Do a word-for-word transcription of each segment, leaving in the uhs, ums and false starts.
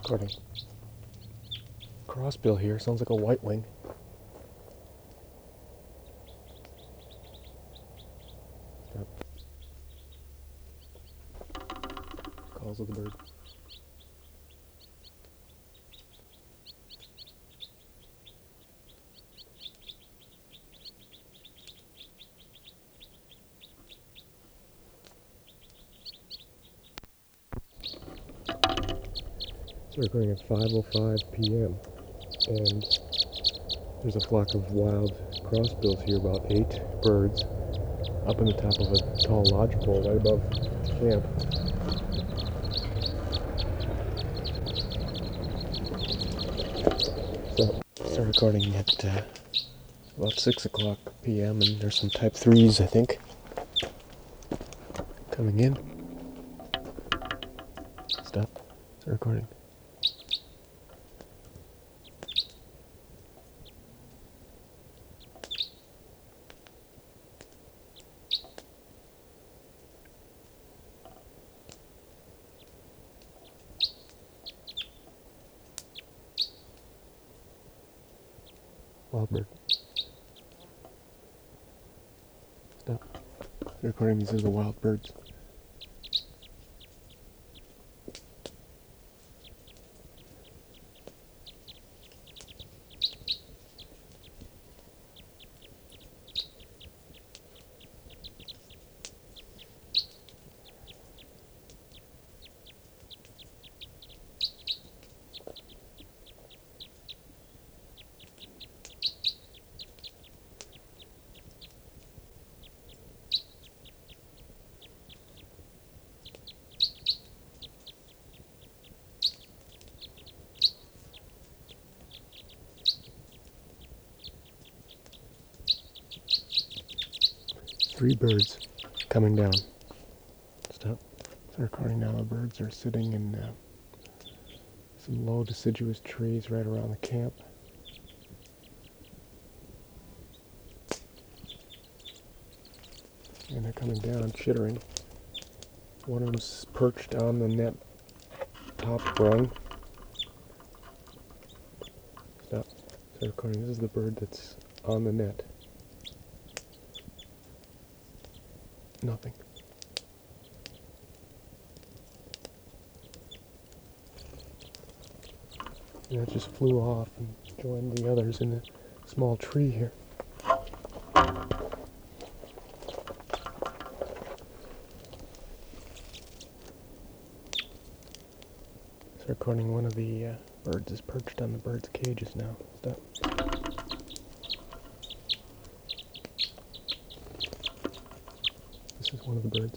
Recording. Crossbill here, sounds like a white wing. Stop. Calls of the bird. It's recording at five oh five p m and there's a flock of wild crossbills here, about eight birds, up in the top of a tall lodgepole right above camp. So, start recording at uh, about six o'clock p m and there's some type threes, I think, coming in. Stop. Start recording. Wild bird. Stop. Recording, these are the wild birds. Three birds coming down. Stop. Start recording now. The birds are sitting in uh, some low deciduous trees right around the camp. And they're coming down, chittering. One of them's perched on the net top rung. Stop. Start recording. This is the bird that's on the net. Nothing. And it just flew off and joined the others in a small tree here. It's recording. One of the uh, birds is perched on the birds' cages now. Stop. This is one of the birds.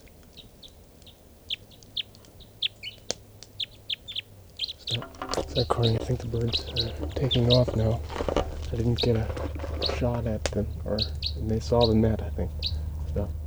Stop. It's recording. I think the birds are taking off now. I didn't get a shot at them, or and they saw the net, I think. Stop.